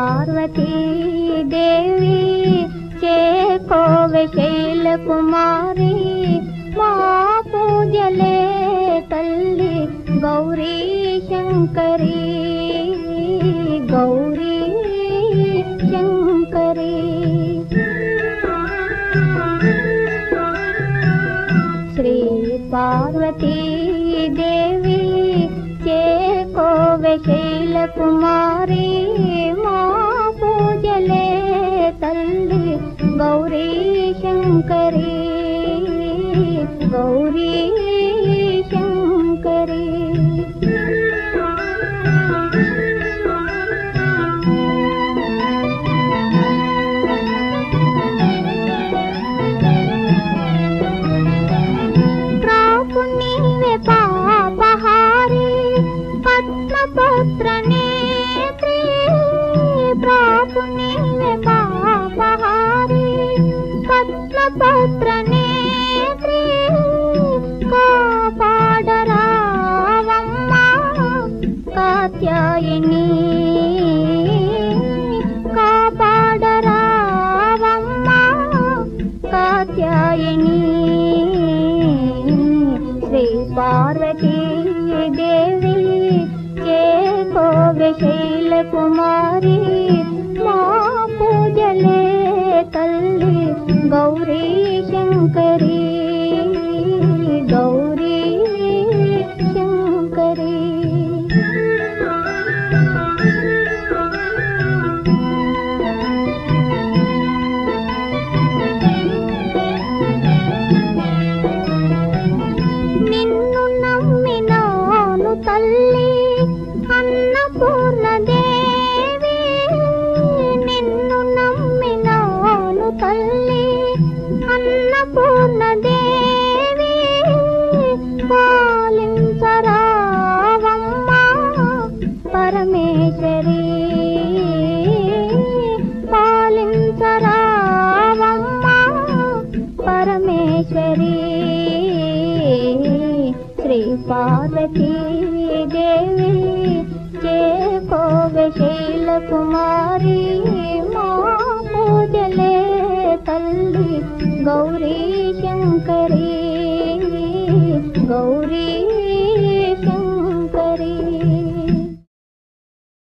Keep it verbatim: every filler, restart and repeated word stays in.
पार्वती देवी चेकोवे शैल कुमारी मा पूजले तल्ली गौरी शंकरी गौरी शंकरी श्री पार्वती देवी चेकोवे शैल कुमारी मा पूजले तल्ली गौरी शंकरी गौरी शंकरी प्रापुनीवे पापहारी पद्मपत्र नेत्री प्रापुनीवे पापहारी पद्मपत्र नेत्री कापाडरावम्मा कात्यायिनी कापाडरावम्मा कात्यायिनी श्री पार्वती देवी चेकोवे शैल कुमारी मा पूजले तल्ली गौरी शंकरी गौरी शंकरी నిన్ను నమ్మినాను తల్లి అన్నపూర్ణ దేవి నిన్ను నమ్మినాను తల్లి అన్నపూర్ణ దేవి పాలించరావమ్మా పరమేశ్వరి పాలించరావమ్మా పరమేశ్వరి श्री पार्वती देवी चेकोवे शैल कुमारी मा पूजले तल्ली गौरी शंकरी गौरी